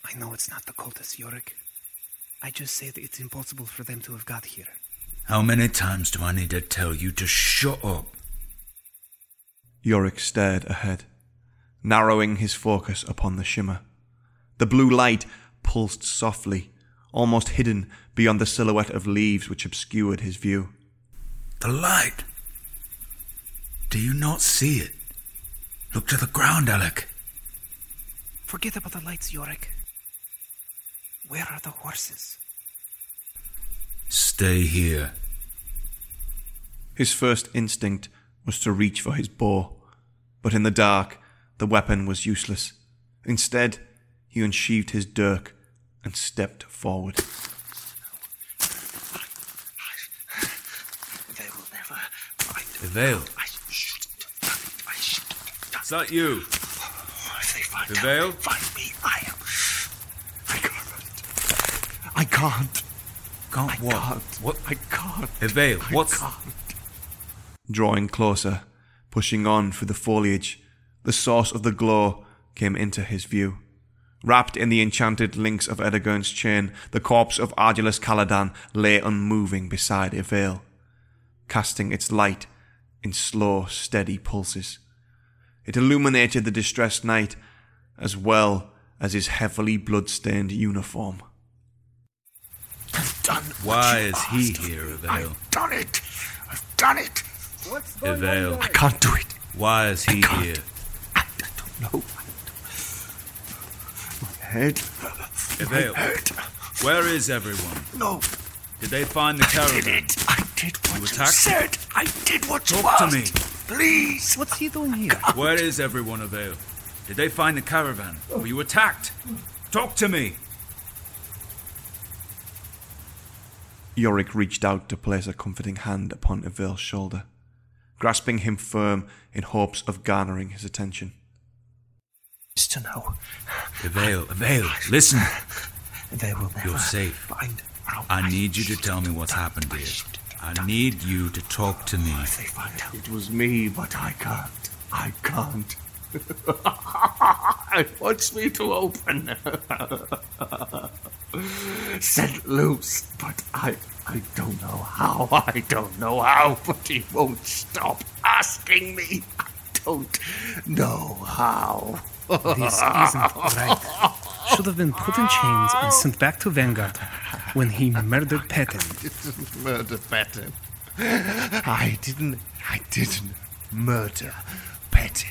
I know it's not the cultists, Yorick. I just say that it's impossible for them to have got here. How many times do I need to tell you to shut up? Yorick stared ahead, narrowing his focus upon the shimmer. The blue light pulsed softly, almost hidden beyond the silhouette of leaves which obscured his view. The light! Do you not see it? Look to the ground, Alec. Forget about the lights, Yorick. Where are the horses? Stay here. His first instinct was to reach for his bow, but in the dark, the weapon was useless. Instead, he unsheathed his dirk and stepped forward. They will never find Veil. Is that you? If they find Veil? find me, I can't. Can't what? Can't. What? I can't. Veil, what's... Can't. Drawing closer, pushing on through the foliage, the source of the glow came into his view. Wrapped in the enchanted links of Edegern's chain, the corpse of Ardulus Caladan lay unmoving beside Veil, casting its light in slow, steady pulses. It illuminated the distressed knight as well as his heavily blood-stained uniform. I've done Why what is you he asked. here, Veil? I've done it. I've done it. Veil. I can't do it. Why is he here? I don't know. My head. Veil. Where is everyone? No. Did they find the caravan? I did what you attacked? said. I did what you Talk to asked. me. Please. What's he doing here? Where is everyone, Veil? Did they find the caravan? Were you attacked? Talk to me. Yorick reached out to place a comforting hand upon Veil's shoulder, grasping him firm in hopes of garnering his attention. Just to know. Veil, listen. They will never You're safe. find out. I need you to tell me what's happened here. I need you to talk to me. If they find out it was me, but I can't. I can't. It wants me to open. Set loose, but I don't know how. I don't know how, but he won't stop asking me. I don't know how. This isn't right. Should have been put in chains and sent back to Vanguard when he murdered Patton. Murder Patton. I didn't murder Patton.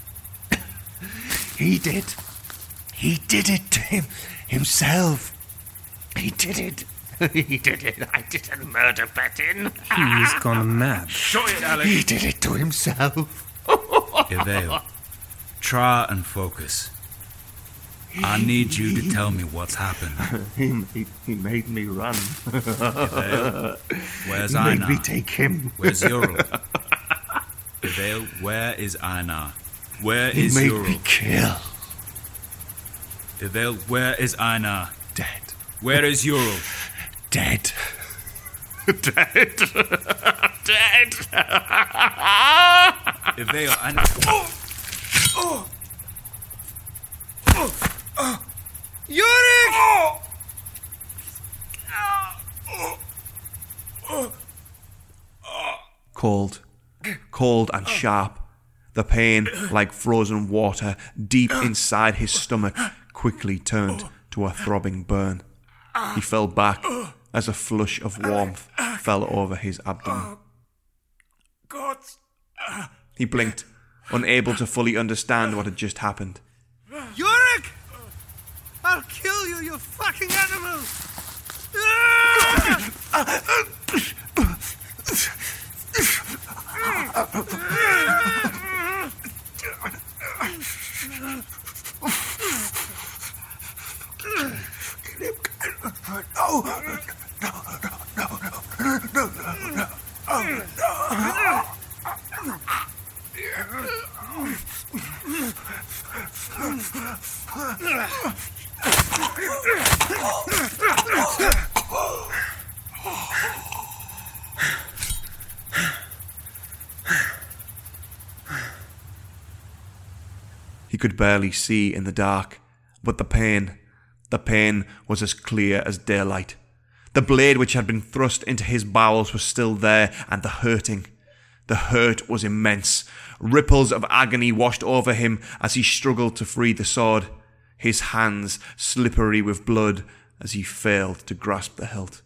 He did. He did it to himself. He did it. He did it. I didn't murder Patton. He's gone mad. Show it, Alex. He did it to himself. Veil, try and focus. I need you to tell me what's happened. He made me run. Veil, where's He made me Einar? take him. Where's Ural? Veil, where is Einar? Where He is made Ural? me kill. Veil, where is Einar? Dead. Where is Ural? Dead. Dead. Dead. Veil, Einar. Yorick! Cold and sharp. The pain, like frozen water deep inside his stomach, quickly turned to a throbbing burn. He fell back as a flush of warmth fell over his abdomen. God. He blinked, unable to fully understand what had just happened. Yorick! I'll kill you, you fucking animal! He could barely see in the dark, but the pain, The pain was as clear as daylight. The blade which had been thrust into his bowels was still there, and the hurting. The hurt was immense. Ripples of agony washed over him as he struggled to free the sword, his hands slippery with blood as he failed to grasp the hilt.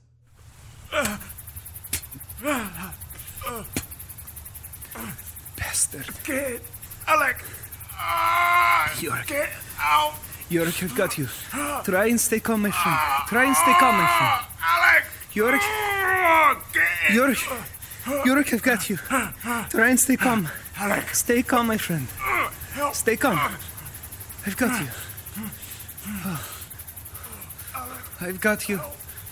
Bastard. Get Alec! Yorick. Get out! Yorick, I've got you. Try and stay calm, my friend. Try and stay calm, my friend. Alec! Yorick. Get Yorick. Yorick, I've got you. Try and stay calm. Alec! Stay calm, my friend. Help! Stay calm. I've got you. I've got you.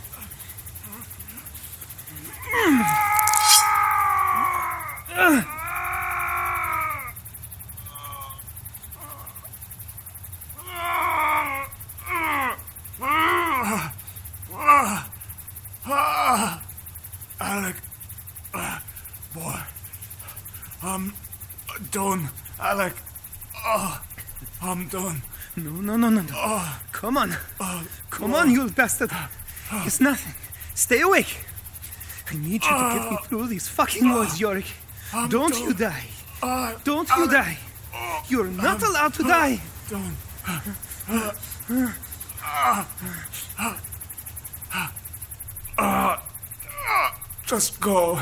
Alec, boy, I'm done. Alec, I'm done. No. Come on. Come on, you bastard. It's nothing. Stay awake. I need you to get me through these fucking woods, Yorick. Don't you die. Don't you die. You're not allowed to die. Done. Just go.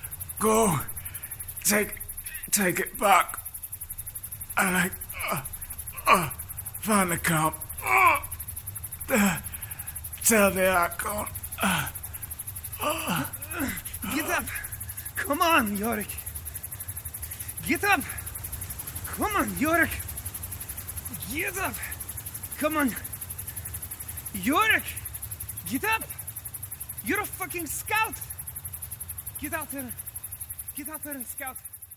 Take it back. Alec, find the camp. Tell the Archon. Get up. Come on, Yorick. Get up. Come on, Yorick. Get up. Come on. Yorick. Get up. You're a fucking scout. Get out there. Get out there and scout.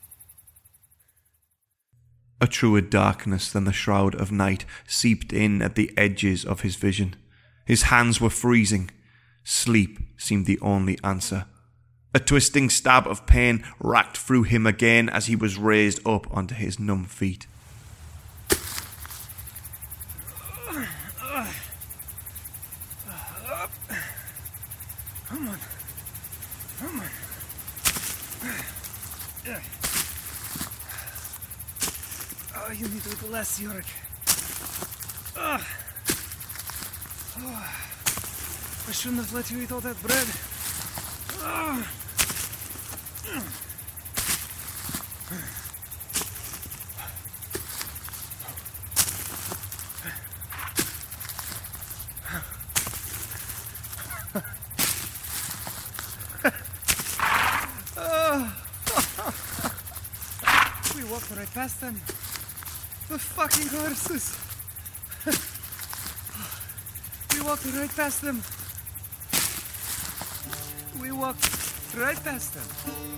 A truer darkness than the shroud of night seeped in at the edges of his vision. His hands were freezing. Sleep seemed the only answer. A twisting stab of pain racked through him again as he was raised up onto his numb feet. Come on. Oh, you need a little less, Yorick. I shouldn't have let you eat all that bread. We walked right past them. The fucking horses. We walked right past them. We walked right past them.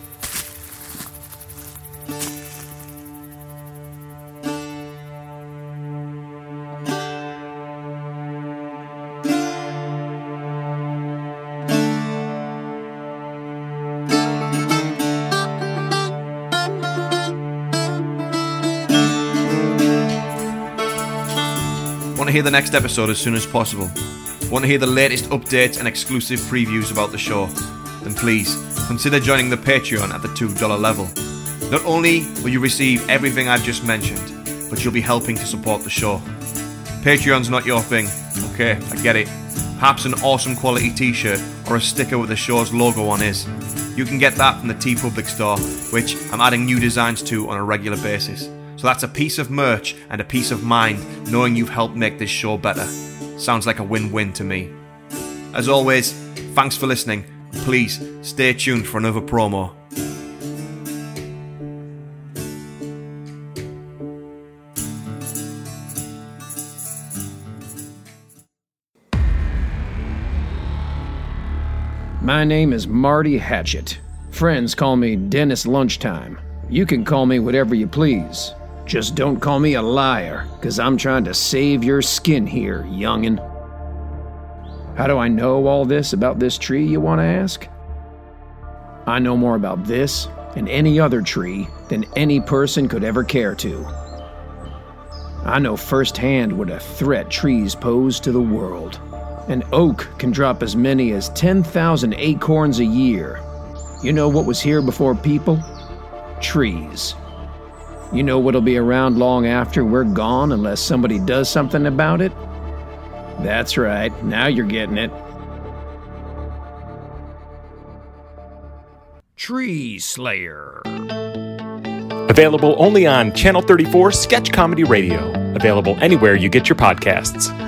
Want to hear the next episode as soon as possible? Want to hear the latest updates and exclusive previews about the show? Then please consider joining the Patreon at the $2 level. Not only will you receive everything I've just mentioned, but you'll be helping to support the show. Patreon's not your thing, okay, I get it. Perhaps an awesome quality t-shirt or a sticker with the show's logo on is. You can get that from the TeePublic store, which I'm adding new designs to on a regular basis. So that's a piece of merch and a peace of mind knowing you've helped make this show better. Sounds like a win-win to me. As always, thanks for listening. Please stay tuned for another promo. My name is Marty Hatchet. Friends call me Dennis Lunchtime. You can call me whatever you please. Just don't call me a liar, 'cause I'm trying to save your skin here, youngin'. How do I know all this about this tree, you want to ask? I know more about this and any other tree than any person could ever care to. I know firsthand what a threat trees pose to the world. An oak can drop as many as 10,000 acorns a year. You know what was here before people? Trees. You know what'll be around long after we're gone unless somebody does something about it? That's right, now you're getting it. Tree Slayer. Available only on Channel 34 Sketch Comedy Radio. Available anywhere you get your podcasts.